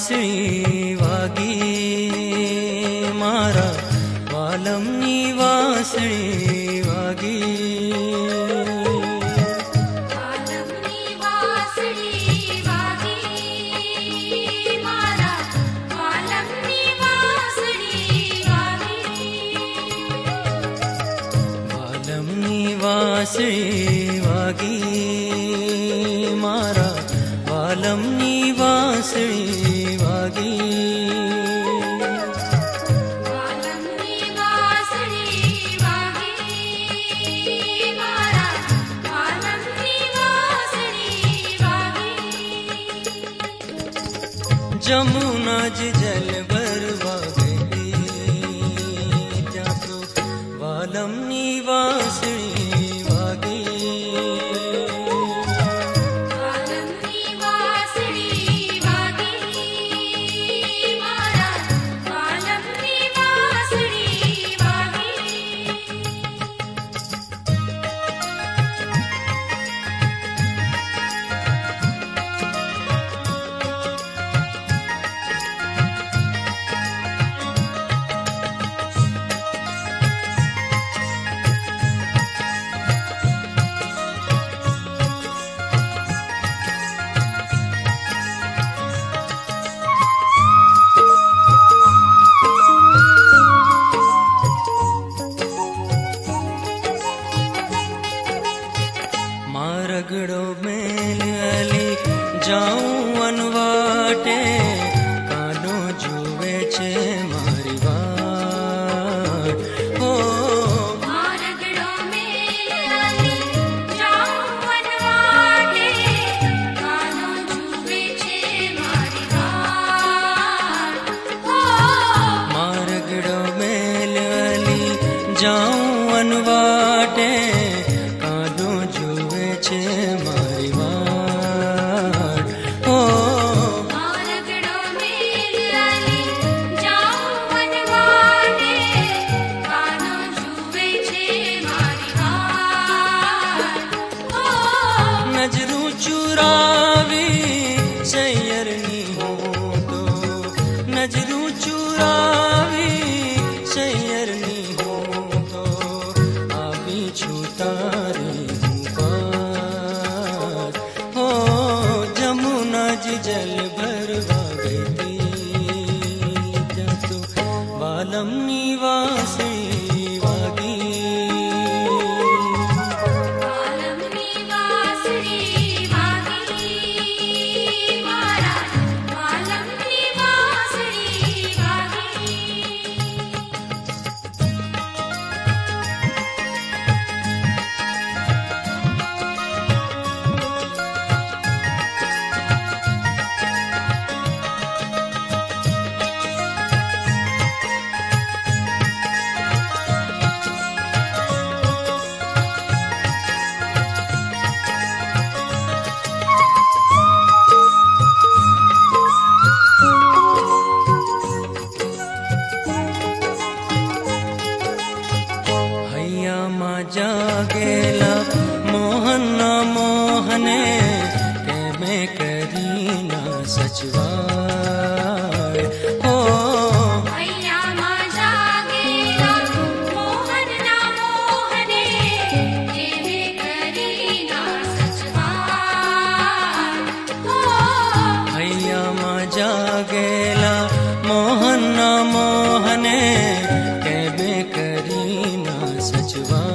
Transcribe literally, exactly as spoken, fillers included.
वासळी वागी मारा वालमनी वासळी वागी वालमनी वासळी वागी मारा वालमनी वासळी वागी वालमनी वासळी वागी मारा वालमनी वासळी वागी वालमनी वासळी वागी मारा वालमनी वासळी वागी जमुना जी जल भर वागली जातो वालमनी वासळी वागी वालमनी वासळी वागी मारा वालमनी वासळी वागी मारगड़ो मेल अली जाऊं अनवाटे कानो जुवे छे मारी वाट हो मारगड़ो मेल अली जाऊं वनवाटे कानो जुवे छे मारी वाट हो मारगड़ो मेल अली जाऊं अनवाटे कानो जुवे छे मारी वाट हो मारगड़ो मेल अली जाऊं वनवाटे कानो जुवे छे मारी वाट हो नजरू चुरावी सैयरनी हो तो नजरू चुरावी सैयरनी हो तो आवी छुतारी बात हो जमुना जी जल भरवा गई जातो वालमनी वासळी वागी वालमनी वासळी वागी मारा वालमनी वासळी वागी हैया माझ्या गेला मोहन मोहने के मैं करीना सचवाय हो हैया माझा गेला मोहन ना मोहने जेवे करीना सचवाय हो हैया माझ्या गेला मोहन मोहने के मैं करीना सचवाय